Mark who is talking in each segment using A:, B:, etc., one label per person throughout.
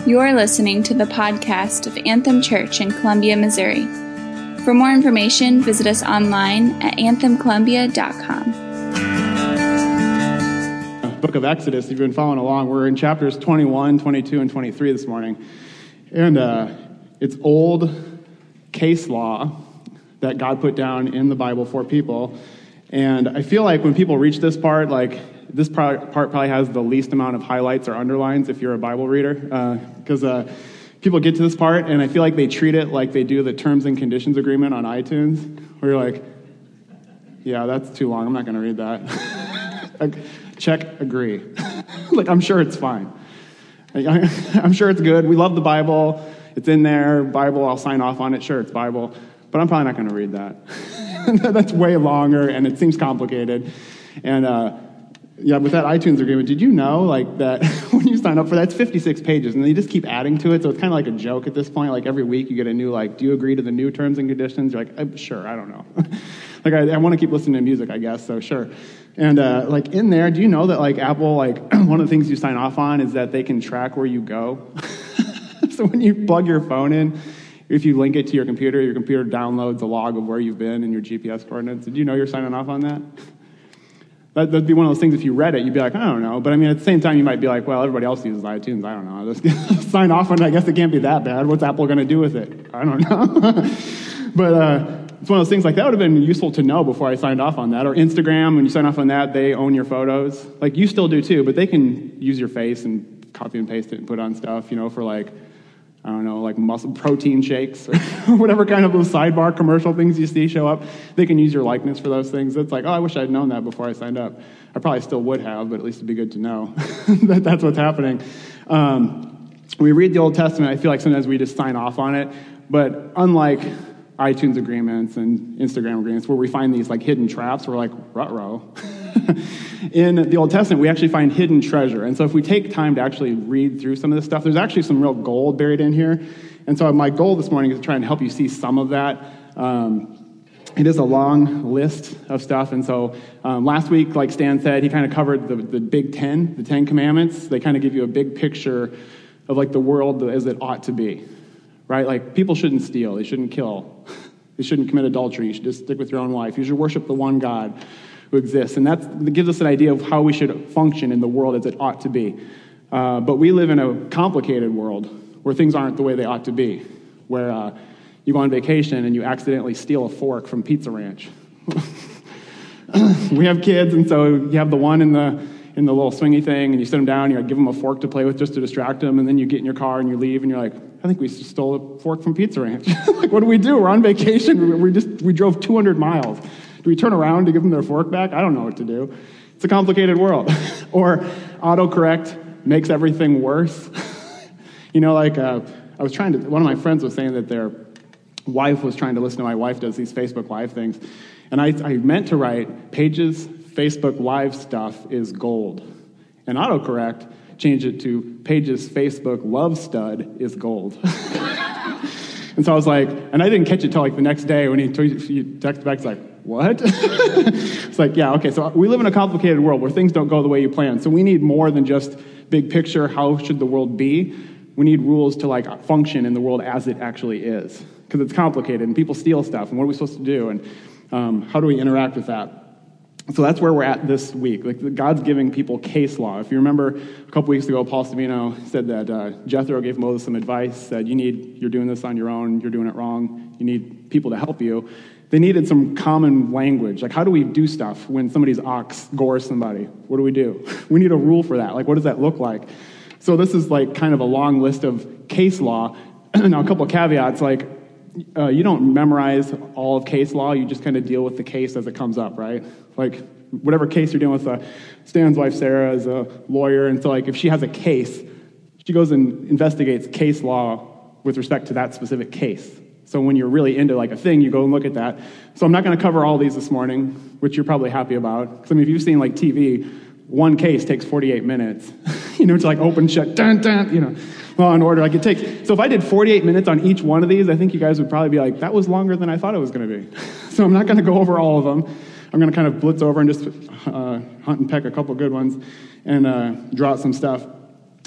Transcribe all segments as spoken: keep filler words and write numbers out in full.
A: You're listening to the podcast of Anthem Church in Columbia, Missouri. For more information, visit us online at anthem columbia dot com.
B: Book of Exodus, if you've been following along, we're in chapters twenty-one, twenty-two, and twenty-three this morning. And uh, it's old case law that God put down in the Bible for people. And I feel like when people reach this part, like this part, part probably has the least amount of highlights or underlines if you're a Bible reader. Because uh, uh, people get to this part, and I feel like they treat it like they do the terms and conditions agreement on iTunes, where you're like, yeah, that's too long. I'm not going to read that. Check, agree. Like, I'm sure it's fine. I'm sure it's good. We love the Bible. It's in there. Bible, I'll sign off on it. Sure, it's Bible. But I'm probably not going to read that. That's way longer, and it seems complicated. And, uh, yeah, with that iTunes agreement, did you know, like, that when you sign up for that, it's fifty-six pages, and they just keep adding to it, so it's kind of like a joke at this point. Like, every week you get a new, like, do you agree to the new terms and conditions? You're like, I'm sure, I don't know. Like, I, I want to keep listening to music, I guess, so sure. And, uh, like, in there, do you know that, like, Apple, like, one of the things you sign off on is that they can track where you go? So when you plug your phone in, if you link it to your computer, your computer downloads a log of where you've been and your G P S coordinates. Did you know you're signing off on that? That'd be one of those things, if you read it, you'd be like, I don't know. But I mean, at the same time, you might be like, well, everybody else uses iTunes. I don't know. I'll just sign off on it. I guess it can't be that bad. What's Apple going to do with it? I don't know. But uh, it's one of those things, like, that would have been useful to know before I signed off on that. Or Instagram, when you sign off on that, they own your photos. Like, you still do too, but they can use your face and copy and paste it and put on stuff, you know, for like, I don't know, like muscle protein shakes or whatever kind of those sidebar commercial things you see show up. They can use your likeness for those things. It's like, oh, I wish I'd known that before I signed up. I probably still would have, but at least it'd be good to know that that's what's happening. Um, we read the Old Testament, I feel like sometimes we just sign off on it. But unlike iTunes agreements and Instagram agreements, where we find these like hidden traps, we're like, ruh-roh. In the Old Testament, we actually find hidden treasure. And so if we take time to actually read through some of this stuff, there's actually some real gold buried in here. And so my goal this morning is to try and help you see some of that. Um, it is a long list of stuff. And so um, last week, like Stan said, he kind of covered the, the big ten, the Ten Commandments. They kind of give you a big picture of like the world as it ought to be, right? Like, people shouldn't steal. They shouldn't kill. They shouldn't commit adultery. You should just stick with your own wife. You should worship the one God who exists. And that's, that gives us an idea of how we should function in the world as it ought to be. Uh, but we live in a complicated world where things aren't the way they ought to be, where uh, you go on vacation and you accidentally steal a fork from Pizza Ranch. We have kids, and so you have the one in the in the little swingy thing, and you sit them down, and you give them a fork to play with just to distract them, and then you get in your car and you leave, and you're like, I think we stole a fork from Pizza Ranch. Like, what do we do? We're on vacation. We just we drove two hundred miles. Do we turn around to give them their fork back? I don't know what to do. It's a complicated world. Or autocorrect makes everything worse. You know, like, uh, I was trying to, one of my friends was saying that their wife was trying to listen to my wife does these Facebook Live things. And I, I meant to write, Paige's Facebook Live stuff is gold. And autocorrect changed it to, Paige's Facebook love stud is gold. And so I was like, and I didn't catch it till like the next day when he, t- he texted back, he's like, what? It's like, yeah, okay, so we live in a complicated world where things don't go the way you plan. So we need more than just big picture, how should the world be? We need rules to like function in the world as it actually is. Because it's complicated, and people steal stuff, and what are we supposed to do? And um, how do we interact with that? So that's where we're at this week. Like, God's giving people case law. If you remember, a couple weeks ago, Paul Savino said that uh, Jethro gave Moses some advice, said, you need, you're doing this on your own, you're doing it wrong, you need people to help you. They needed some common language. Like, how do we do stuff when somebody's ox gores somebody? What do we do? We need a rule for that. Like, what does that look like? So this is like kind of a long list of case law. Now, a couple of caveats, like, uh, you don't memorize all of case law, you just kind of deal with the case as it comes up, right? Like, whatever case you're dealing with, uh, Stan's wife, Sarah, is a lawyer, and so, like, if she has a case, she goes and investigates case law with respect to that specific case. So when you're really into, like, a thing, you go and look at that. So I'm not going to cover all these this morning, which you're probably happy about. Because, I mean, if you've seen, like, T V, one case takes forty-eight minutes, you know, to, like, open, shut, dun, dun, you know, Law and Order. Like, it takes, so if I did forty-eight minutes on each one of these, I think you guys would probably be like, that was longer than I thought it was going to be. So I'm not going to go over all of them. I'm going to kind of blitz over and just uh, hunt and peck a couple good ones and uh, draw out some stuff.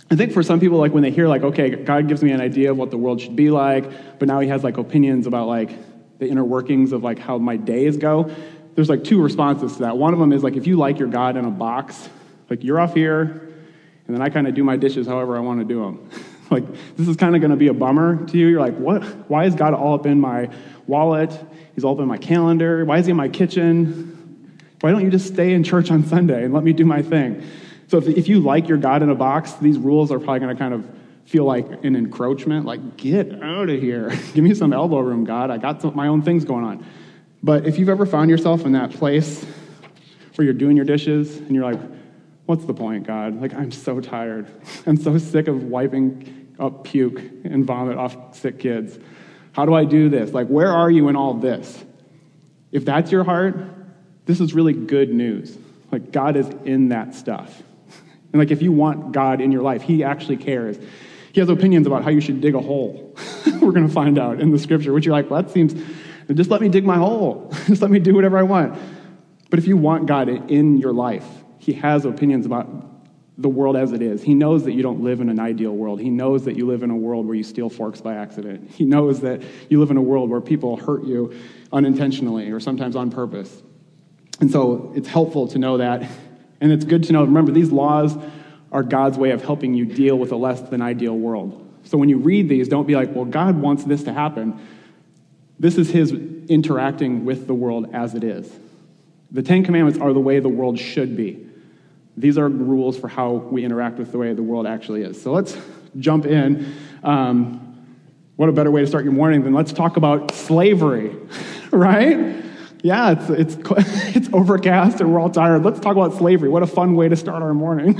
B: I think for some people, like when they hear like, okay, God gives me an idea of what the world should be like, but now he has like opinions about like the inner workings of like how my days go, there's like two responses to that. One of them is like, if you like your God in a box, like you're off here, and then I kind of do my dishes however I want to do them. Like, this is kind of going to be a bummer to you. You're like, what? Why is God all up in my wallet? He's all up in my calendar. Why is he in my kitchen? Why don't you just stay in church on Sunday and let me do my thing? So if, if you like your God in a box, these rules are probably going to kind of feel like an encroachment. Like, get out of here. Give me some elbow room, God. I got some, my own things going on. But if you've ever found yourself in that place where you're doing your dishes and you're like, what's the point, God? Like, I'm so tired. I'm so sick of wiping up puke and vomit off sick kids. How do I do this? Like, where are you in all this? If that's your heart, this is really good news. Like, God is in that stuff. And like, if you want God in your life, he actually cares. He has opinions about how you should dig a hole. We're going to find out in the scripture, which you're like, well, that seems, just let me dig my hole. Just let me do whatever I want. But if you want God in your life, he has opinions about the world as it is. He knows that you don't live in an ideal world. He knows that you live in a world where you steal forks by accident. He knows that you live in a world where people hurt you unintentionally or sometimes on purpose. And so it's helpful to know that. And it's good to know, remember, these laws are God's way of helping you deal with a less than ideal world. So when you read these, don't be like, well, God wants this to happen. This is his interacting with the world as it is. The Ten Commandments are the way the world should be. These are rules for how we interact with the way the world actually is. So let's jump in. Um, what a better way to start your morning than let's talk about slavery, right? Yeah, it's it's it's overcast and we're all tired. Let's talk about slavery. What a fun way to start our morning.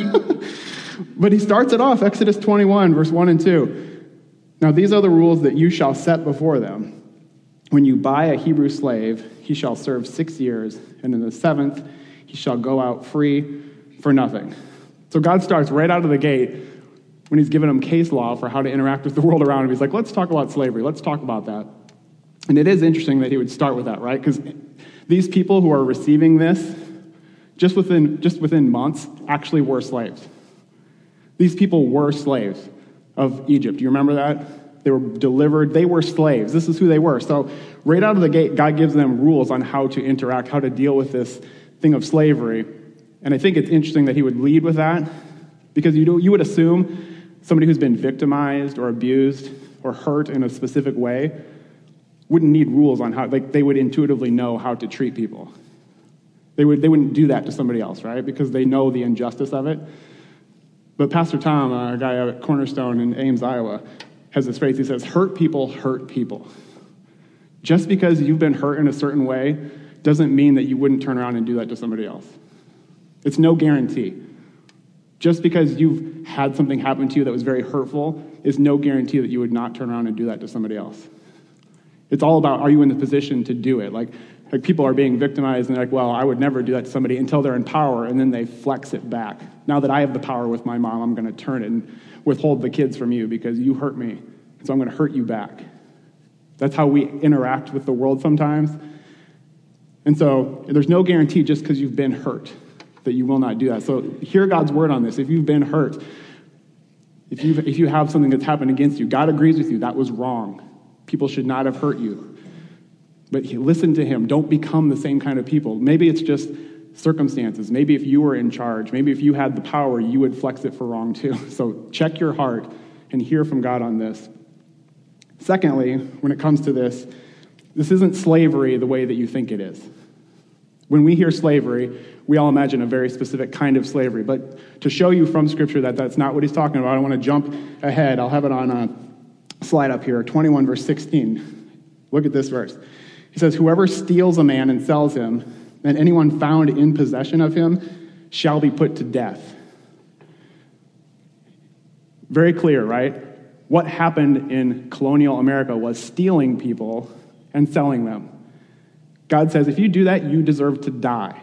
B: But he starts it off, Exodus twenty-one, verse one and two. Now these are the rules that you shall set before them. When you buy a Hebrew slave, he shall serve six years, and in the seventh he shall go out free for nothing. So God starts right out of the gate when he's given them case law for how to interact with the world around him. He's like, let's talk about slavery. Let's talk about that. And it is interesting that he would start with that, right? Because these people who are receiving this, just within just within months, actually were slaves. These people were slaves of Egypt. Do you remember that? They were delivered. They were slaves. This is who they were. So right out of the gate, God gives them rules on how to interact, how to deal with this thing of slavery. And I think it's interesting that he would lead with that, because you do, you would assume somebody who's been victimized or abused or hurt in a specific way wouldn't need rules on how, like they would intuitively know how to treat people. They would, they wouldn't do that to somebody else, right? Because they know the injustice of it. But Pastor Tom, a guy at Cornerstone in Ames, Iowa, has this phrase. He says, hurt people hurt people. Just because you've been hurt in a certain way doesn't mean that you wouldn't turn around and do that to somebody else. It's no guarantee. Just because you've had something happen to you that was very hurtful is no guarantee that you would not turn around and do that to somebody else. It's all about, are you in the position to do it? Like, like people are being victimized and they're like, well, I would never do that to somebody until they're in power, and then they flex it back. Now that I have the power with my mom, I'm going to turn it and withhold the kids from you because you hurt me, so I'm going to hurt you back. That's how we interact with the world sometimes. And so there's no guarantee just because you've been hurt that you will not do that. So hear God's word on this. If you've been hurt, if you if you have something that's happened against you, God agrees with you. That was wrong. People should not have hurt you. But listen to him. Don't become the same kind of people. Maybe it's just circumstances. Maybe if you were in charge, maybe if you had the power, you would flex it for wrong too. So check your heart and hear from God on this. Secondly, when it comes to this, this isn't slavery the way that you think it is. When we hear slavery, we all imagine a very specific kind of slavery. But to show you from Scripture that that's not what he's talking about, I want to jump ahead. I'll have it on a slide up here, twenty-one, verse sixteen. Look at this verse. He says, whoever steals a man and sells him, and anyone found in possession of him shall be put to death. Very clear, right? What happened in colonial America was stealing people and selling them. God says, if you do that, you deserve to die.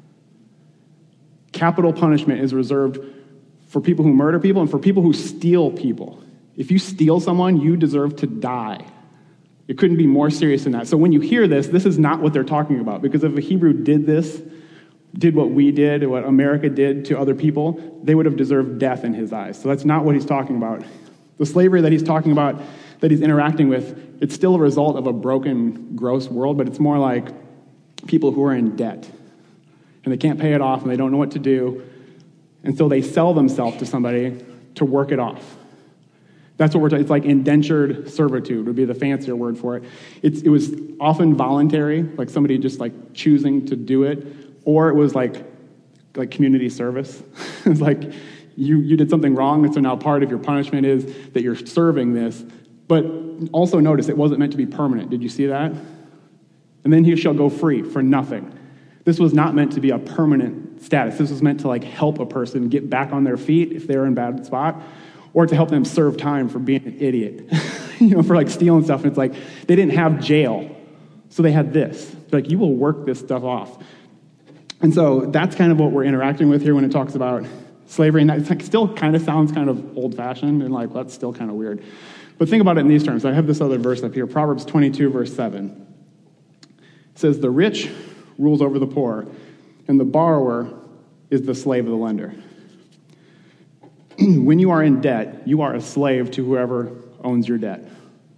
B: Capital punishment is reserved for people who murder people and for people who steal people. If you steal someone, you deserve to die. It couldn't be more serious than that. So when you hear this, this is not what they're talking about. Because if a Hebrew did this, did what we did, what America did to other people, they would have deserved death in his eyes. So that's not what he's talking about. The slavery that he's talking about, that he's interacting with, it's still a result of a broken, gross world, but it's more like people who are in debt. And they can't pay it off, and they don't know what to do. And so they sell themselves to somebody to work it off. That's what we're talking. It's like indentured servitude would be the fancier word for it. It's, it was often voluntary, like somebody just like choosing to do it, or it was like like community service. It's like you you did something wrong, and so now part of your punishment is that you're serving this. But also notice it wasn't meant to be permanent. Did you see that? And then he shall go free for nothing. This was not meant to be a permanent status. This was meant to like help a person get back on their feet if they're in a bad spot, or to help them serve time for being an idiot, you know, for like stealing stuff. And it's like they didn't have jail, so they had this. They're like, you will work this stuff off. And so that's kind of what we're interacting with here when it talks about slavery. And that still kind of sounds kind of old-fashioned and like, well, that's still kind of weird. But think about it in these terms. I have this other verse up here, Proverbs twenty-two, verse seven. It says, the rich rules over the poor, and the borrower is the slave of the lender. When you are in debt, you are a slave to whoever owns your debt.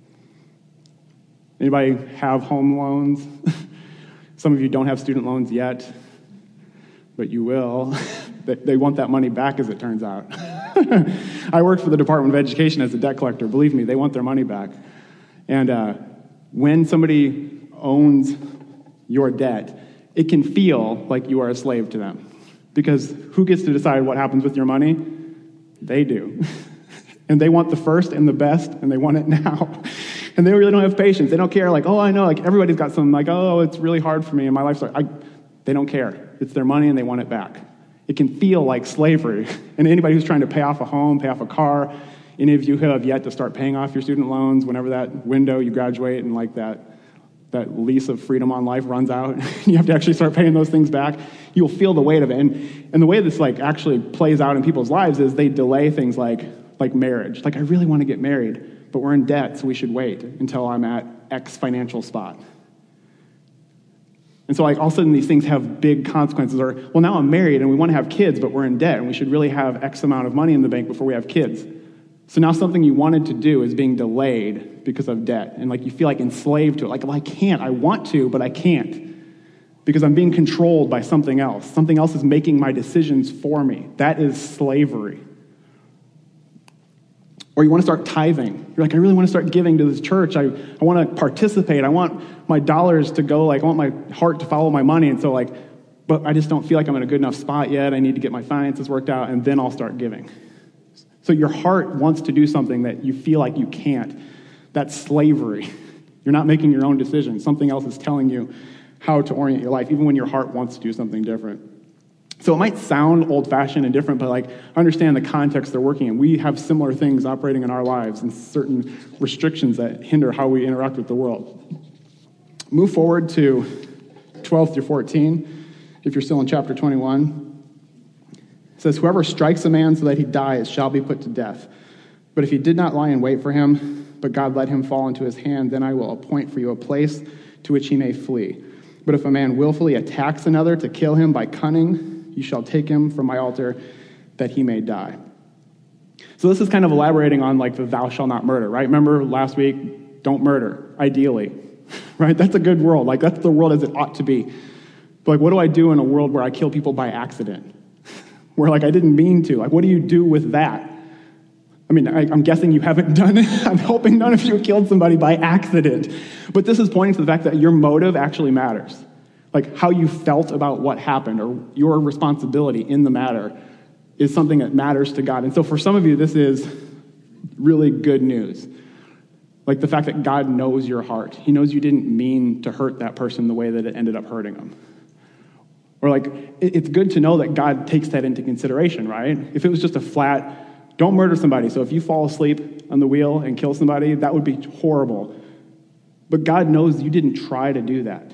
B: Anybody have home loans? Some of you don't have student loans yet, but you will. They want that money back, as it turns out. I worked for the Department of Education as a debt collector. Believe me, they want their money back. And uh, when somebody owns your debt, it can feel like you are a slave to them. Because who gets to decide what happens with your money? They do. And they want the first and the best, and they want it now. And they really don't have patience. They don't care, like, oh, I know, like, everybody's got something, like, oh, it's really hard for me, and my life's like, I, they don't care. It's their money, and they want it back. It can feel like slavery. And anybody who's trying to pay off a home, pay off a car, any of you who have yet to start paying off your student loans, whenever that window you graduate and, like, that that lease of freedom on life runs out, you have to actually start paying those things back, you'll feel the weight of it. And, and the way this like actually plays out in people's lives is they delay things like, like marriage. Like, I really want to get married, but we're in debt, so we should wait until I'm at X financial spot. And so like all of a sudden these things have big consequences. Or, well, now I'm married and we want to have kids, but we're in debt, and we should really have X amount of money in the bank before we have kids. So now something you wanted to do is being delayed because of debt. And like you feel like enslaved to it. Like, well, I can't. I want to, but I can't. Because I'm being controlled by something else. Something else is making my decisions for me. That is slavery. Or you want to start tithing. You're like, I really want to start giving to this church. I, I want to participate. I want my dollars to go, like, I want my heart to follow my money. And so like, but I just don't feel like I'm in a good enough spot yet. I need to get my finances worked out, and then I'll start giving. So your heart wants to do something that you feel like you can't. That's slavery. You're not making your own decisions. Something else is telling you how to orient your life, even when your heart wants to do something different. So it might sound old-fashioned and different, but like understand the context they're working in. We have similar things operating in our lives and certain restrictions that hinder how we interact with the world. Move forward to twelve through fourteen, if you're still in chapter twenty-one. It says, whoever strikes a man so that he dies shall be put to death. But if he did not lie in wait for him, but God let him fall into his hand, then I will appoint for you a place to which he may flee. But if a man willfully attacks another to kill him by cunning, you shall take him from my altar that he may die. So this is kind of elaborating on like the thou shalt not murder, right? Remember last week, don't murder, ideally, right? That's a good world. Like that's the world as it ought to be. But like, what do I do in a world where I kill people by accident? Where like I didn't mean to. Like, what do you do with that? I mean, I, I'm guessing you haven't done it. I'm hoping none of you killed somebody by accident. But this is pointing to the fact that your motive actually matters. Like how you felt about what happened or your responsibility in the matter is something that matters to God. And so for some of you, this is really good news. Like the fact that God knows your heart. He knows you didn't mean to hurt that person the way that it ended up hurting them. Or like, it's good to know that God takes that into consideration, right? If it was just a flat, don't murder somebody. So if you fall asleep on the wheel and kill somebody, that would be horrible. But God knows you didn't try to do that.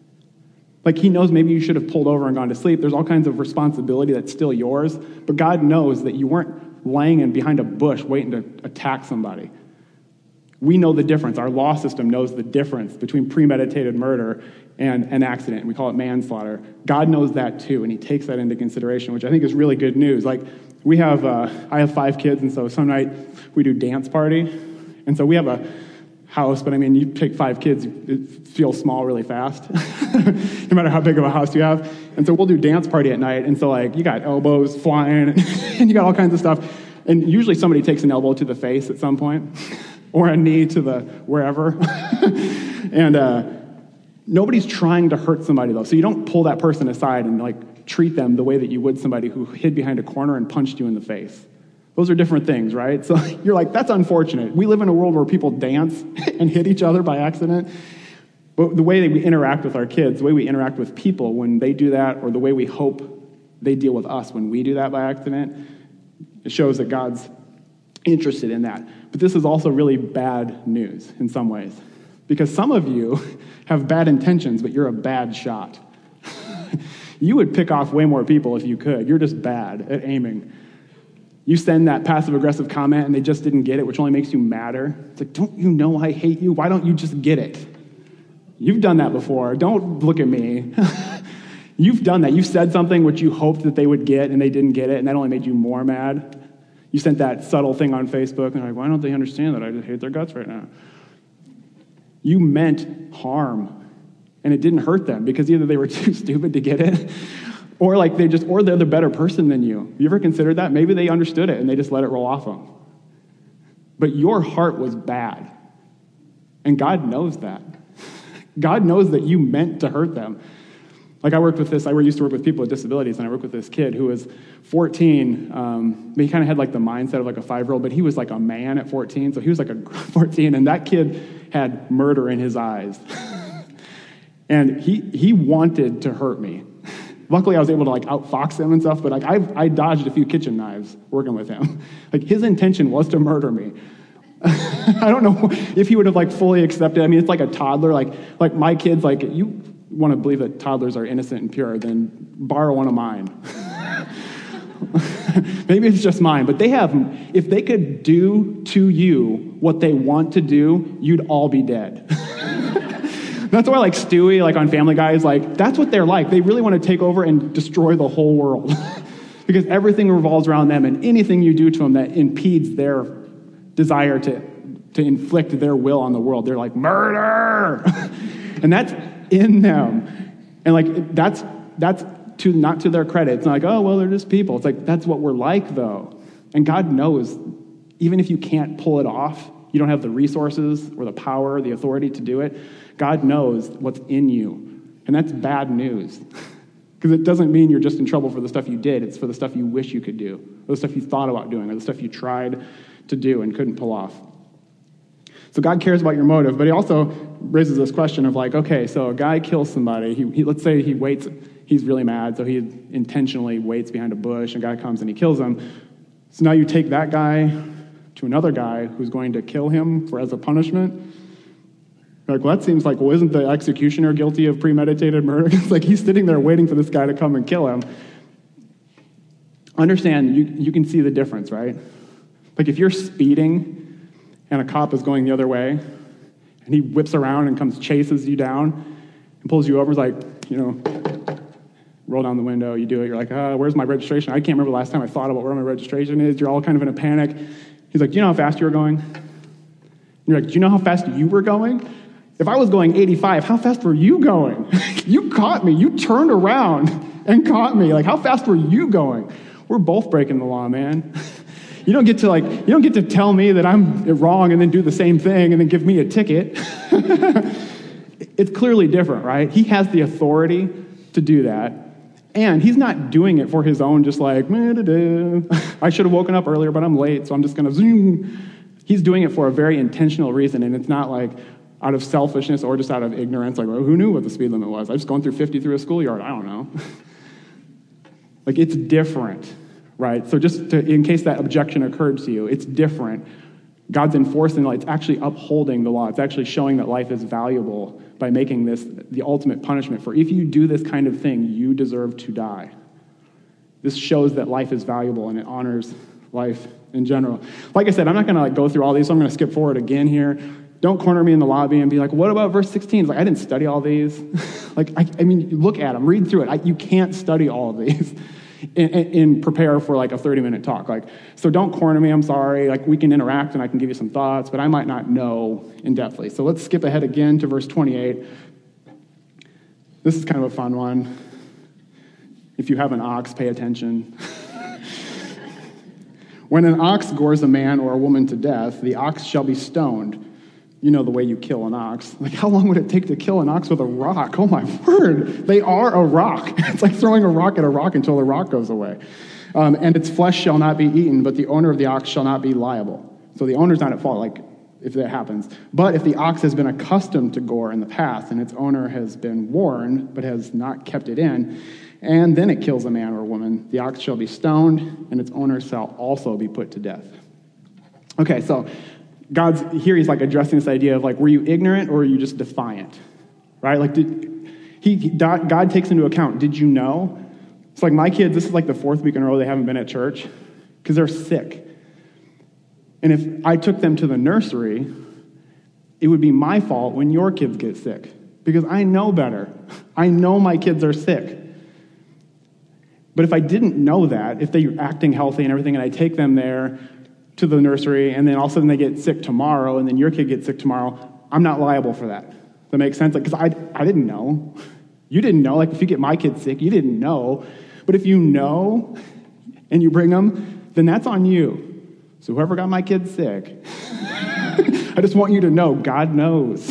B: Like he knows maybe you should have pulled over and gone to sleep. There's all kinds of responsibility that's still yours. But God knows that you weren't laying in behind a bush waiting to attack somebody. We know the difference. Our law system knows the difference between premeditated murder and an accident. We call it manslaughter. God knows that too, and he takes that into consideration, which I think is really good news. Like, we have, uh, I have five kids, and so some night we do dance party. And so we have a house, but I mean, you take five kids, it feels small really fast, no matter how big of a house you have. And so we'll do dance party at night, and so like, you got elbows flying, and you got all kinds of stuff. And usually somebody takes an elbow to the face at some point, or a knee to the wherever. and uh, nobody's trying to hurt somebody, though. So you don't pull that person aside and like treat them the way that you would somebody who hid behind a corner and punched you in the face. Those are different things, right? So you're like, that's unfortunate. We live in a world where people dance and hit each other by accident. But the way that we interact with our kids, the way we interact with people when they do that, or the way we hope they deal with us when we do that by accident, it shows that God's interested in that. But this is also really bad news in some ways, because some of you have bad intentions, but you're a bad shot. You would pick off way more people if you could. You're just bad at aiming. You send that passive-aggressive comment and they just didn't get it, which only makes you madder. It's like, don't you know I hate you? Why don't you just get it? You've done that before. Don't look at me. You've done that. You've said something which you hoped that they would get and they didn't get it, and that only made you more mad. You sent that subtle thing on Facebook, and they're like, why don't they understand that I just hate their guts right now? You meant harm, and it didn't hurt them because either they were too stupid to get it, or like they just, or they're the better person than you. You ever considered that? Maybe they understood it and they just let it roll off them. But your heart was bad, and God knows that. God knows that you meant to hurt them. Like I worked with this, I used to work with people with disabilities, and I worked with this kid who was fourteen. Um, he kind of had like the mindset of like a five-year-old, but he was like a man at fourteen, so he was like a fourteen, and that kid had murder in his eyes. And he he wanted to hurt me. Luckily, I was able to like outfox him and stuff, but like I I dodged a few kitchen knives working with him. Like his intention was to murder me. I don't know if he would have like fully accepted. I mean, it's like a toddler. Like like my kids, like you want to believe that toddlers are innocent and pure, then borrow one of mine. Maybe it's just mine, but they have, if they could do to you what they want to do, you'd all be dead. That's why like Stewie, like on Family Guy, is like, that's what they're like. They really want to take over and destroy the whole world because everything revolves around them, and anything you do to them that impedes their desire to, to inflict their will on the world, they're like, murder! And that's in them. And like, that's that's to not to their credit. It's not like, oh, well, they're just people. It's like, that's what we're like, though. And God knows, even if you can't pull it off, you don't have the resources or the power, the authority to do it, God knows what's in you. And that's bad news. Because it doesn't mean you're just in trouble for the stuff you did. It's for the stuff you wish you could do, or the stuff you thought about doing, or the stuff you tried to do and couldn't pull off. So God cares about your motive, but he also raises this question of like, okay, so a guy kills somebody. He, he let's say he waits, he's really mad, so he intentionally waits behind a bush, and a guy comes and he kills him. So now you take that guy to another guy who's going to kill him for as a punishment. You're like, well, that seems like, well, isn't the executioner guilty of premeditated murder? It's like he's sitting there waiting for this guy to come and kill him. Understand, you, you can see the difference, right? Like if you're speeding and a cop is going the other way, and he whips around and comes, chases you down, and pulls you over, is like, you know, roll down the window, you do it, you're like, uh, where's my registration? I can't remember the last time I thought about where my registration is. You're all kind of in a panic. He's like, do you know how fast you were going? And you're like, do you know how fast you were going? If I was going eighty-five, how fast were you going? You caught me. You turned around and caught me. Like, how fast were you going? We're both breaking the law, man. You don't get to like, you don't get to tell me that I'm wrong and then do the same thing and then give me a ticket. It's clearly different, right? He has the authority to do that. And he's not doing it for his own, just like, I should have woken up earlier, but I'm late, so I'm just going to zoom. He's doing it for a very intentional reason, and it's not like out of selfishness or just out of ignorance, like, well, who knew what the speed limit was? I was going through fifty through a schoolyard. I don't know. Like, it's different. Right? So just to, in case that objection occurred to you, it's different. God's enforcing the law. It's actually upholding the law. It's actually showing that life is valuable by making this the ultimate punishment for if you do this kind of thing, you deserve to die. This shows that life is valuable and it honors life in general. Like I said, I'm not going to like go through all these, so I'm going to skip forward again here. Don't corner me in the lobby and be like, what about verse sixteen? It's like, I didn't study all these. like, I, I mean, look at them, read through it. I, you can't study all of these and, and, and prepare for like a thirty-minute talk. Like, so don't corner me, I'm sorry. Like, we can interact and I can give you some thoughts, but I might not know in depthly. So let's skip ahead again to verse twenty-eight. This is kind of a fun one. If you have an ox, pay attention. When an ox gores a man or a woman to death, the ox shall be stoned. You know the way you kill an ox. Like, how long would it take to kill an ox with a rock? Oh, my word. They are a rock. It's like throwing a rock at a rock until the rock goes away. Um, and its flesh shall not be eaten, but the owner of the ox shall not be liable. So the owner's not at fault, like, if that happens. But if the ox has been accustomed to gore in the past, and its owner has been warned, but has not kept it in, and then it kills a man or a woman, the ox shall be stoned, and its owner shall also be put to death. Okay, so God's here, he's like addressing this idea of like, were you ignorant or were you just defiant? Right? Like, did he, God takes into account, did you know? It's like my kids, this is like the fourth week in a row they haven't been at church because they're sick. And if I took them to the nursery, it would be my fault when your kids get sick because I know better. I know my kids are sick. But if I didn't know that, if they're acting healthy and everything, and I take them there to the nursery, and then all of a sudden they get sick tomorrow, and then your kid gets sick tomorrow, I'm not liable for that. Does that make sense? Like, because I, I didn't know. You didn't know. Like, if you get my kid sick, you didn't know. But if you know and you bring them, then that's on you. So whoever got my kid sick, I just want you to know, God knows.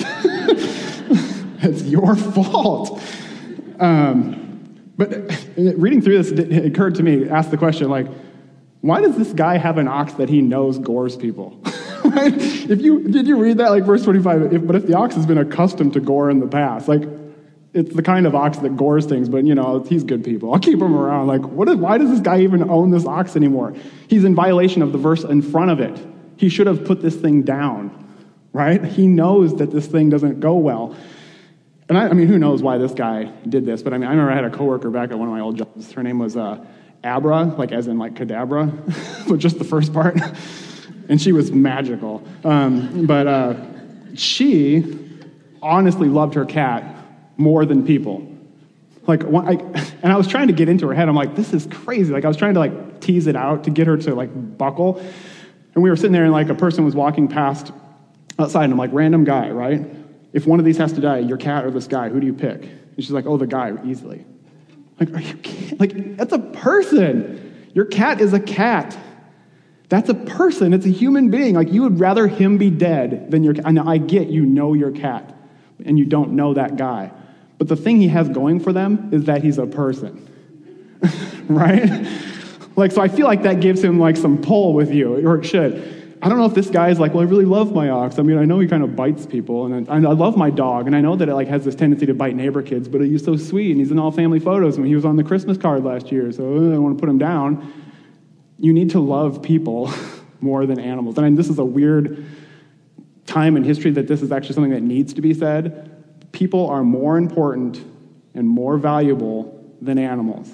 B: It's your fault. Um, but reading through this, it occurred to me, ask the question, like, why does this guy have an ox that he knows gores people? Right? If you did you read that, like verse twenty-five? If, but if the ox has been accustomed to gore in the past, like it's the kind of ox that gores things, but you know he's good people. I'll keep him around. Like, what is? Why does this guy even own this ox anymore? He's in violation of the verse in front of it. He should have put this thing down, right? He knows that this thing doesn't go well. And I, I mean, who knows why this guy did this? But I mean, I remember I had a coworker back at one of my old jobs. Her name was uh, Abra, like as in like cadabra, but just the first part. And she was magical. Um, but uh, she honestly loved her cat more than people. Like, when I, and I was trying to get into her head. I'm like, this is crazy. Like, I was trying to like tease it out to get her to like buckle. And we were sitting there, and like a person was walking past outside, and I'm like, random guy, right? If one of these has to die, your cat or this guy, who do you pick? And she's like, oh, the guy, easily. Like, are you kidding? Like, that's a person. Your cat is a cat. That's a person. It's a human being. Like, you would rather him be dead than your cat. Now, I get you know your cat, and you don't know that guy. But the thing he has going for them is that he's a person. Right? Like, so I feel like that gives him, like, some pull with you, or it should. I don't know if this guy is like, well, I really love my ox. I mean, I know he kind of bites people, and I, I love my dog, and I know that it like has this tendency to bite neighbor kids, but he's so sweet, and he's in all family photos, and he was on the Christmas card last year, so I don't want to put him down. You need to love people more than animals. And I mean, this is a weird time in history that this is actually something that needs to be said. People are more important and more valuable than animals.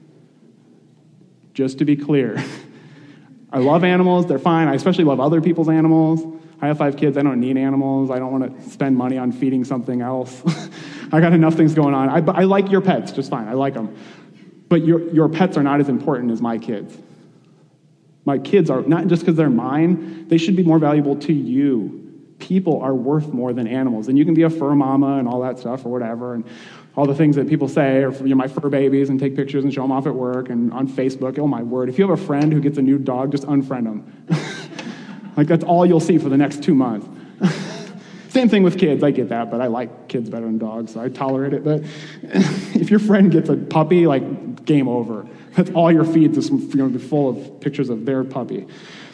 B: Just to be clear. I love animals. They're fine. I especially love other people's animals. I have five kids. I don't need animals. I don't want to spend money on feeding something else. I got enough things going on. I, I like your pets just fine. I like them. But your, your pets are not as important as my kids. My kids are, not just because they're mine, they should be more valuable to you. People are worth more than animals. And you can be a fur mama and all that stuff or whatever, and all the things that people say, or you know, my fur babies, and take pictures and show them off at work and on Facebook. Oh, my word. If you have a friend who gets a new dog, just unfriend them. Like, that's all you'll see for the next two months. Same thing with kids. I get that, but I like kids better than dogs, so I tolerate it. But if your friend gets a puppy, like, game over. That's all your feeds is going to be full of pictures of their puppy.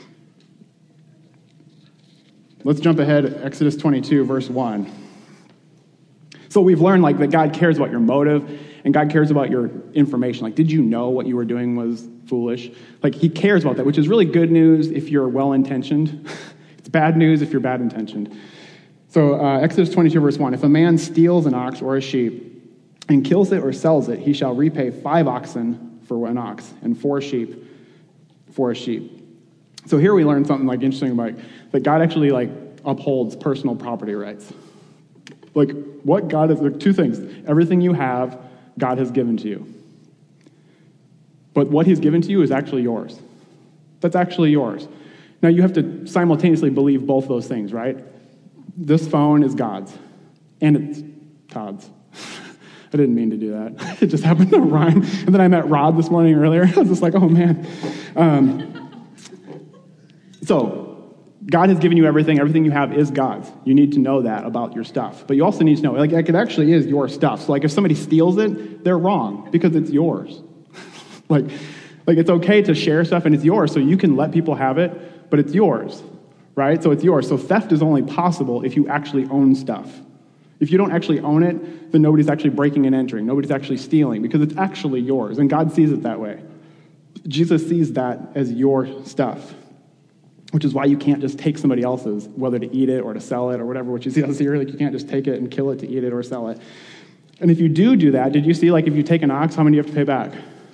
B: Let's jump ahead, Exodus twenty-two, verse one. So we've learned like that God cares about your motive, and God cares about your information. Like, did you know what you were doing was foolish? Like, he cares about that, which is really good news if you're well-intentioned. It's bad news if you're bad-intentioned. So uh, Exodus twenty-two, verse one, if a man steals an ox or a sheep and kills it or sells it, he shall repay five oxen for an ox and four sheep for a sheep. So here we learn something like interesting about that God actually like upholds personal property rights. Like what God is, like two things. Everything you have, God has given to you. But what he's given to you is actually yours. That's actually yours. Now you have to simultaneously believe both those things, right? This phone is God's, and it's Todd's. I didn't mean to do that. It just happened to rhyme. And then I met Rod this morning earlier. I was just like, oh man. Um, so God has given you everything. Everything you have is God's. You need to know that about your stuff. But you also need to know, like, like it actually is your stuff. So like if somebody steals it, they're wrong because it's yours. like, like it's okay to share stuff and it's yours, so you can let people have it, but it's yours, right? So it's yours. So theft is only possible if you actually own stuff. If you don't actually own it, then nobody's actually breaking and entering. Nobody's actually stealing because it's actually yours, and God sees it that way. Jesus sees that as your stuff, which is why you can't just take somebody else's, whether to eat it or to sell it or whatever, which you see here. Like you can't just take it and kill it to eat it or sell it. And if you do do that, did you see, like if you take an ox, how many do you have to pay back?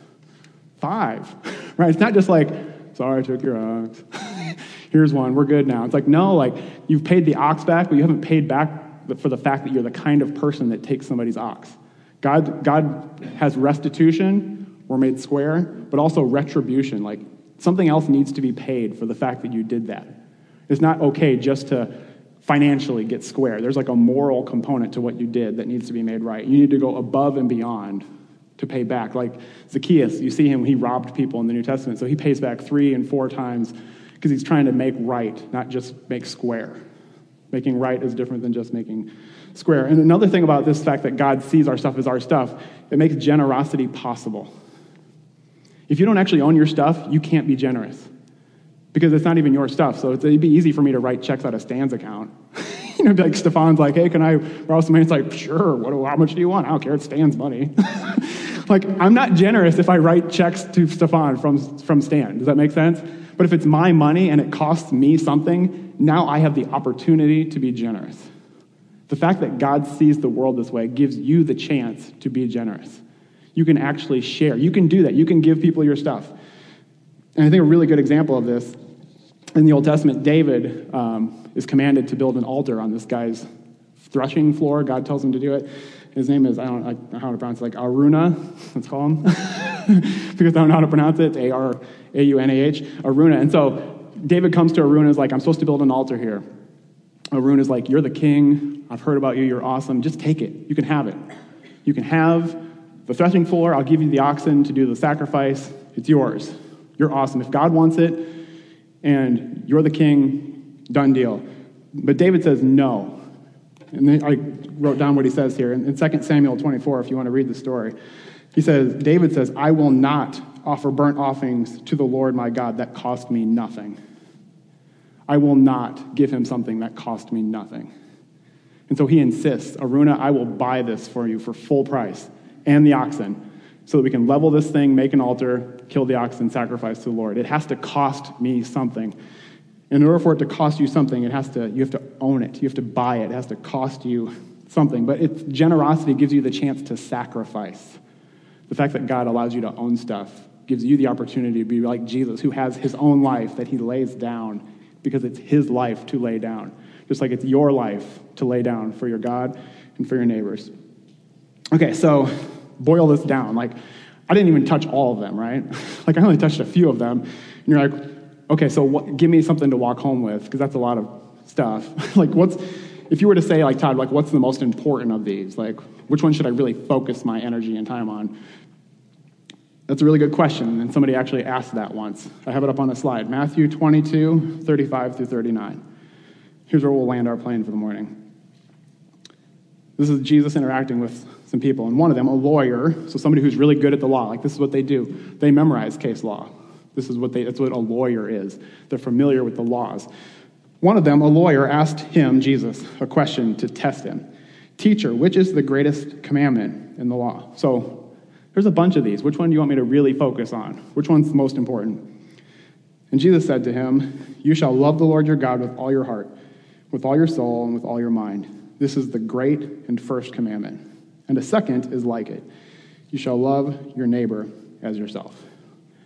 B: Five, right? It's not just like, sorry, I took your ox. Here's one, we're good now. It's like, no, like you've paid the ox back, but you haven't paid back for the fact that you're the kind of person that takes somebody's ox. God, God has restitution, we're made square, but also retribution. Like something else needs to be paid for the fact that you did that. It's not okay just to financially get square. There's like a moral component to what you did that needs to be made right. You need to go above and beyond to pay back. Like Zacchaeus, you see him, he robbed people in the New Testament, so he pays back three and four times because he's trying to make right, not just make square. Making right is different than just making square. And another thing about this fact that God sees our stuff as our stuff, it makes generosity possible. If you don't actually own your stuff, you can't be generous because it's not even your stuff. So it'd be easy for me to write checks out of Stan's account. you know, like Stefan's like, hey, can I borrow some money? It's like, sure, what, how much do you want? I don't care, it's Stan's money. Like, I'm not generous if I write checks to Stefan from, from Stan. Does that make sense? But if it's my money and it costs me something, now I have the opportunity to be generous. The fact that God sees the world this way gives you the chance to be generous. You can actually share. You can do that. You can give people your stuff. And I think a really good example of this, in the Old Testament, David um, is commanded to build an altar on this guy's threshing floor. God tells him to do it. His name is, I don't, I don't know how to pronounce it, like Aruna, let's call him. Because I don't know how to pronounce it. It's A R A U N A H, Aruna. And so David comes to Aruna and is like, I'm supposed to build an altar here. Aruna is like, you're the king. I've heard about you. You're awesome. Just take it. You can have it. You can have the threshing floor. I'll give you the oxen to do the sacrifice. It's yours. You're awesome. If God wants it and you're the king, done deal. But David says no. And then I wrote down what he says here. In Second Samuel twenty-four, if you want to read the story, he says, David says, I will not offer burnt offerings to the Lord my God that cost me nothing. I will not give him something that cost me nothing. And so he insists, Aruna, I will buy this for you for full price and the oxen so that we can level this thing, make an altar, kill the oxen, sacrifice to the Lord. It has to cost me something. In order for it to cost you something, it has to, you have to own it. You have to buy it. It has to cost you something. But it's generosity gives you the chance to sacrifice. The fact that God allows you to own stuff gives you the opportunity to be like Jesus, who has his own life that he lays down because it's his life to lay down. Just like it's your life to lay down for your God and for your neighbors. Okay, so boil this down. Like, I didn't even touch all of them, right? Like, I only touched a few of them. And you're like, okay, so what, give me something to walk home with, because that's a lot of stuff. Like, what's, if you were to say, like, Todd, like, what's the most important of these? Like, which one should I really focus my energy and time on? That's a really good question, and somebody actually asked that once. I have it up on the slide. Matthew twenty-two, thirty-five through thirty-nine. Here's where we'll land our plane for the morning. This is Jesus interacting with some people, and one of them, a lawyer, so somebody who's really good at the law. Like, this is what they do. They memorize case law. This is what they, that's what a lawyer is. They're familiar with the laws. One of them, a lawyer, asked him, Jesus, a question to test him. Teacher, which is the greatest commandment in the law? So there's a bunch of these. Which one do you want me to really focus on? Which one's the most important? And Jesus said to him, you shall love the Lord your God with all your heart, with all your soul, and with all your mind. This is the great and first commandment. And a second is like it. You shall love your neighbor as yourself.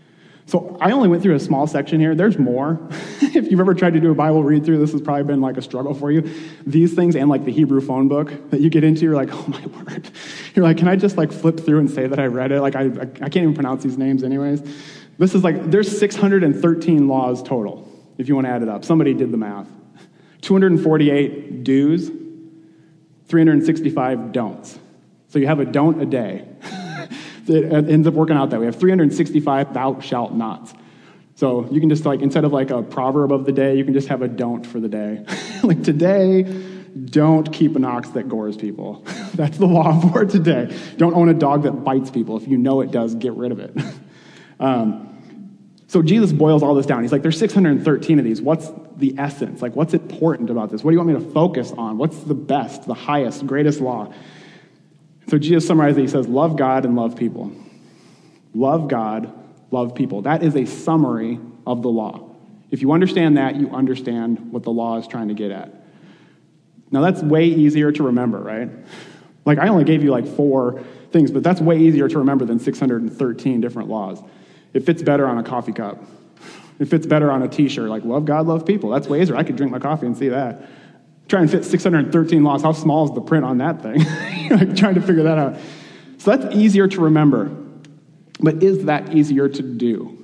B: So I only went through a small section here. There's more. If you've ever tried to do a Bible read through, this has probably been like a struggle for you. These things and like the Hebrew phone book that you get into, you're like, oh my word. You're like, can I just like flip through and say that I read it? Like I, I can't even pronounce these names anyways. This is like, there's six hundred thirteen laws total, if you want to add it up. Somebody did the math. two hundred forty-eight do's, three hundred sixty-five don'ts. So you have a don't a day. It ends up working out that way. We have three hundred sixty-five thou shalt nots. So you can just like, instead of like a proverb of the day, you can just have a don't for the day. Like today, don't keep an ox that gores people. That's the law for today. Don't own a dog that bites people. If you know it does, get rid of it. Um, so Jesus boils all this down. He's like, there's six hundred thirteen of these. What's the essence? Like, what's important about this? What do you want me to focus on? What's the best, the highest, greatest law? So Jesus summarizes it. He says, love God and love people. Love God, love people. That is a summary of the law. If you understand that, you understand what the law is trying to get at. Now, that's way easier to remember, right? Like, I only gave you like four things, but that's way easier to remember than six hundred thirteen different laws. It fits better on a coffee cup. It fits better on a t-shirt, like love God, love people. That's way easier. I could drink my coffee and see that. Try and fit six hundred thirteen laws. How small is the print on that thing? Like trying to figure that out. So that's easier to remember. But is that easier to do?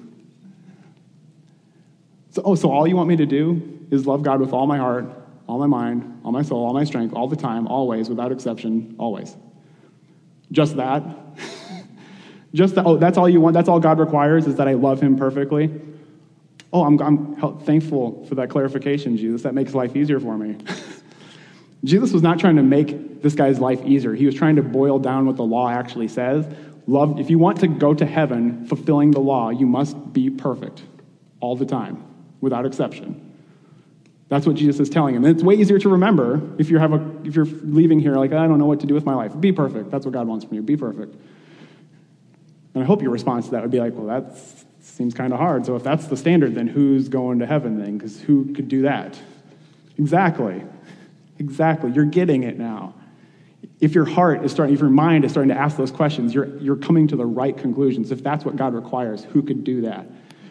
B: So, oh, so all you want me to do is love God with all my heart, all my mind, all my soul, all my strength, all the time, always, without exception, always. Just that? Just that? Oh, that's all you want? That's all God requires, is that I love him perfectly? Oh, I'm, I'm thankful for that clarification, Jesus. That makes life easier for me. Jesus was not trying to make this guy's life easier. He was trying to boil down what the law actually says. Love, if you want to go to heaven fulfilling the law, you must be perfect all the time, without exception. That's what Jesus is telling him. And it's way easier to remember if you have a if you're leaving here like, I don't know what to do with my life. Be perfect. That's what God wants from you. Be perfect. And I hope your response to that would be like, well, that seems kind of hard. So if that's the standard, then who's going to heaven then? Because who could do that? Exactly. Exactly. You're getting it now. If your heart is starting, if your mind is starting to ask those questions, you're you're coming to the right conclusions. If that's what God requires, who could do that?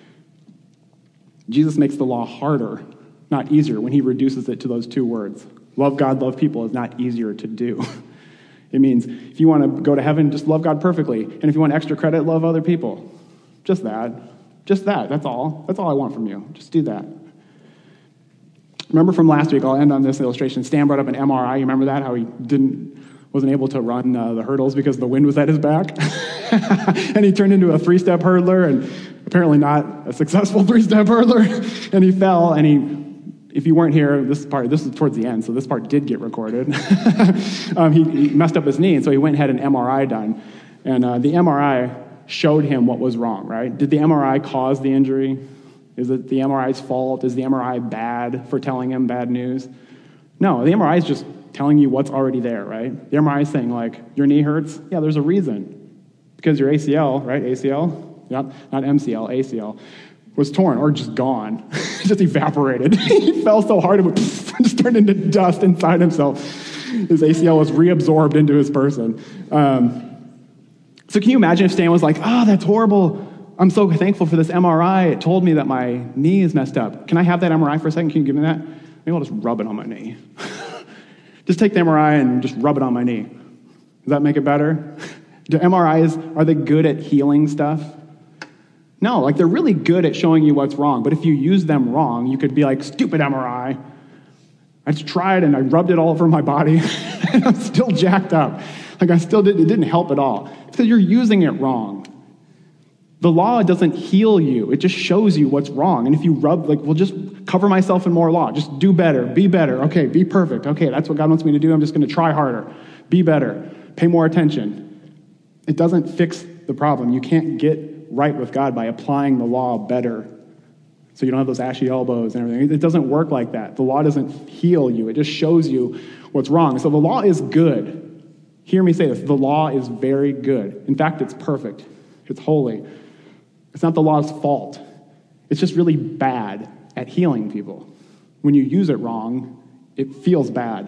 B: Jesus makes the law harder, not easier, when he reduces it to those two words. Love God, love people is not easier to do. It means if you want to go to heaven, just love God perfectly. And if you want extra credit, love other people. Just that. Just that. That's all. That's all I want from you. Just do that. Remember from last week, I'll end on this illustration. Stan brought up an M R I. You remember that? How he didn't, wasn't able to run uh, the hurdles because the wind was at his back? And he turned into a three-step hurdler, and apparently not a successful three-step hurdler. And he fell, and he, if you weren't here, this part, this is towards the end, so this part did get recorded. um, he, he messed up his knee, and so he went and had an M R I done. And uh, the M R I showed him what was wrong, right? Did the M R I cause the injury? Is it the M R I's fault? Is the M R I bad for telling him bad news? No, the M R I is just telling you what's already there, right? The M R I is saying, like, your knee hurts? Yeah, there's a reason. Because your A C L, right, A C L? Yep, not M C L, A C L, was torn or just gone. Just evaporated. He fell so hard it just turned into dust inside himself. His A C L was reabsorbed into his person. Um, so can you imagine if Stan was like, oh, that's horrible. I'm so thankful for this M R I. It told me that my knee is messed up. Can I have that M R I for a second? Can you give me that? Maybe I'll just rub it on my knee. Just take the M R I and just rub it on my knee. Does that make it better? Do M R Is, are they good at healing stuff? No, like they're really good at showing you what's wrong. But if you use them wrong, you could be like, stupid M R I. I just tried and I rubbed it all over my body and I'm still jacked up. Like I still did, it didn't help at all. It's because you're using it wrong. The law doesn't heal you. It just shows you what's wrong. And if you rub, like, well, just cover myself in more law. Just do better. Be better. Okay, be perfect. Okay, that's what God wants me to do. I'm just going to try harder. Be better. Pay more attention. It doesn't fix the problem. You can't get right with God by applying the law better so you don't have those ashy elbows and everything. It doesn't work like that. The law doesn't heal you. It just shows you what's wrong. So the law is good. Hear me say this. The law is very good. In fact, it's perfect. It's holy. It's not the law's fault. It's just really bad at healing people. When you use it wrong, it feels bad.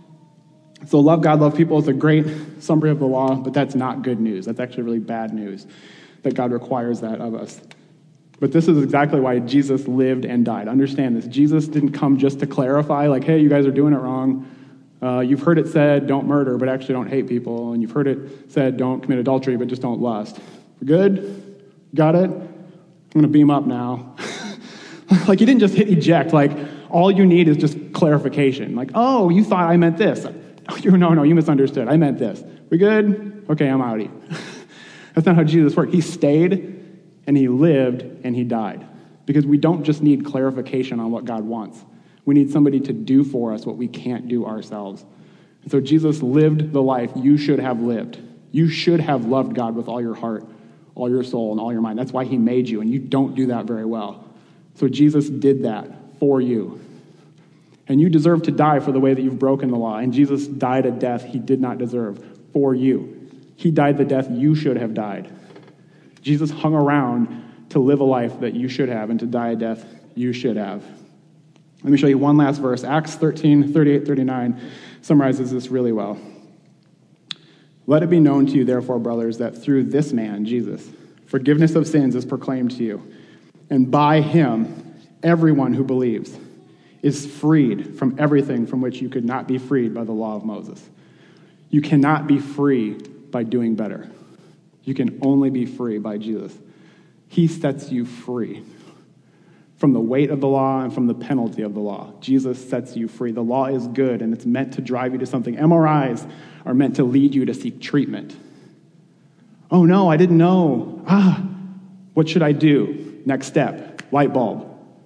B: So love God, love people is a great summary of the law, but that's not good news. That's actually really bad news that God requires that of us. But this is exactly why Jesus lived and died. Understand this. Jesus didn't come just to clarify, like, hey, you guys are doing it wrong. Uh, you've heard it said, don't murder, but actually don't hate people. And you've heard it said, don't commit adultery, but just don't lust. We're good? Got it? I'm going to beam up now. Like, you didn't just hit eject. Like, all you need is just clarification. Like, oh, you thought I meant this. No, no, you misunderstood. I meant this. We good? Okay, I'm outie. That's not how Jesus worked. He stayed, and he lived, and he died. Because we don't just need clarification on what God wants. We need somebody to do for us what we can't do ourselves. And so Jesus lived the life you should have lived. You should have loved God with all your heart, all your soul, and all your mind. That's why he made you, and you don't do that very well. So Jesus did that for you. And you deserve to die for the way that you've broken the law. And Jesus died a death he did not deserve for you. He died the death you should have died. Jesus hung around to live a life that you should have and to die a death you should have. Let me show you one last verse. Acts thirteen, thirty-eight, thirty-nine summarizes this really well. Let it be known to you, therefore, brothers, that through this man, Jesus, forgiveness of sins is proclaimed to you. And by him, everyone who believes is freed from everything from which you could not be freed by the law of Moses. You cannot be free by doing better. You can only be free by Jesus. He sets you free from the weight of the law and from the penalty of the law. Jesus sets you free. The law is good, and it's meant to drive you to something. M R Is are meant to lead you to seek treatment. Oh, no, I didn't know. Ah, what should I do? Next step, light bulb.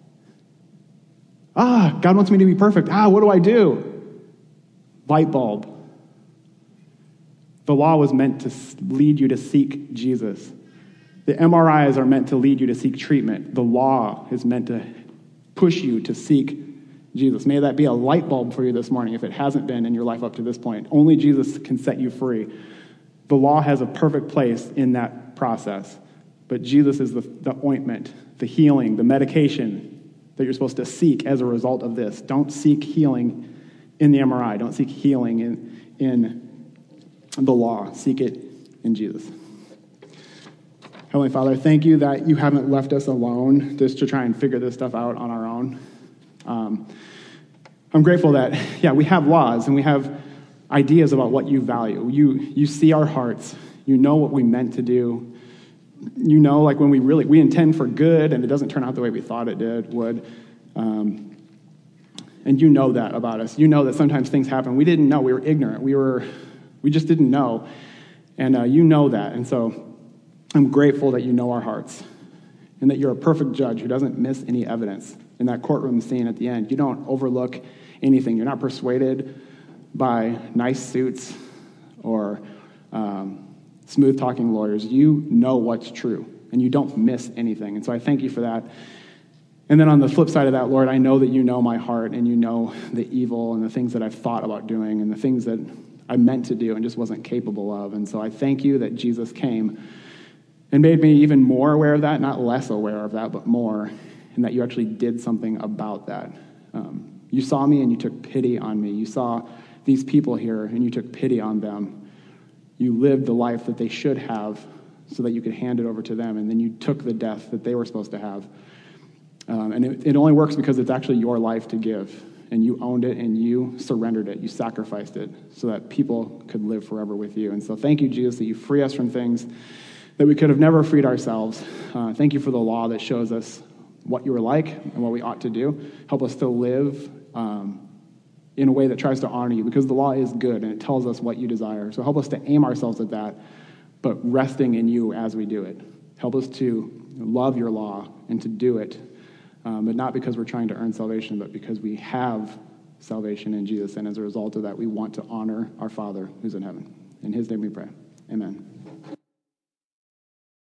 B: Ah, God wants me to be perfect. Ah, what do I do? Light bulb. The law was meant to lead you to seek Jesus. The M R Is are meant to lead you to seek treatment. The law is meant to push you to seek Jesus. May that be a light bulb for you this morning if it hasn't been in your life up to this point. Only Jesus can set you free. The law has a perfect place in that process, but Jesus is the, the ointment, the healing, the medication that you're supposed to seek as a result of this. Don't seek healing in the M R I. Don't seek healing in, in the law. Seek it in Jesus. Heavenly Father, thank you that you haven't left us alone just to try and figure this stuff out on our own. Um, I'm grateful that, yeah, we have laws and we have ideas about what you value. You, you see our hearts. You know what we meant to do. You know, like when we really, we intend for good and it doesn't turn out the way we thought it did, would. Um, and you know that about us. You know that sometimes things happen. We didn't know. We were ignorant. We were, we just didn't know. And uh, you know that. And so I'm grateful that you know our hearts and that you're a perfect judge who doesn't miss any evidence. In that courtroom scene at the end, you don't overlook anything. You're not persuaded by nice suits or um, smooth-talking lawyers. You know what's true, and you don't miss anything. And so I thank you for that. And then on the flip side of that, Lord, I know that you know my heart, and you know the evil and the things that I've thought about doing and the things that I meant to do and just wasn't capable of. And so I thank you that Jesus came and made me even more aware of that, not less aware of that, but more, and that you actually did something about that. Um, you saw me and you took pity on me. You saw these people here and you took pity on them. You lived the life that they should have so that you could hand it over to them, and then you took the death that they were supposed to have. Um, and it, it only works because it's actually your life to give, and you owned it and you surrendered it. You sacrificed it so that people could live forever with you. And so thank you, Jesus, that you free us from things that we could have never freed ourselves. Uh, thank you for the law that shows us what you were like and what we ought to do. Help us to live um, in a way that tries to honor you, because the law is good and it tells us what you desire. So help us to aim ourselves at that, but resting in you as we do it. Help us to love your law and to do it, um, but not because we're trying to earn salvation, but because we have salvation in Jesus. And as a result of that, we want to honor our Father who's in heaven. In his name we pray. Amen.